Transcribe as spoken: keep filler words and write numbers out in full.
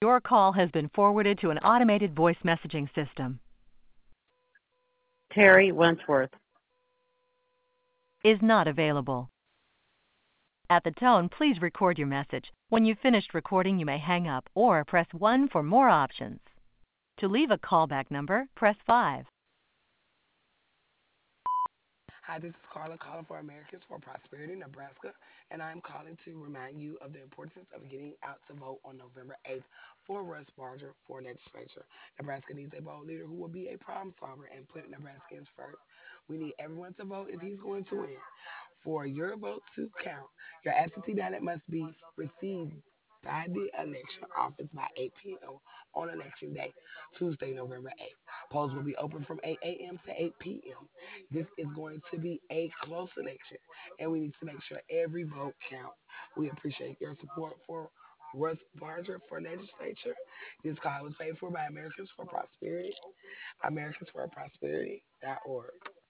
Your call has been forwarded to an automated voice messaging system. Terry Wentworth. Is not available. At the tone, please record your message. When you've finished recording, you may hang up or press one for more options. To leave a callback number, press five. Hi, this is Carla calling for Americans for Prosperity, Nebraska, and I'm calling to remind you of the importance of getting out to vote on November eighth for Russ Barger for legislature. Nebraska needs a bold leader who will be a problem solver and put Nebraskans first. We need everyone to vote if he's going to win. For your vote to count, your absentee ballot must be received by the election office by eight p m on election day, Tuesday, November eighth. Polls will be open from eight a m to eight p m. This is going to be a close election, and we need to make sure every vote counts. We appreciate your support for Russ Barger for legislature. This call was paid for by Americans for Prosperity, Americans for Prosperity dot org.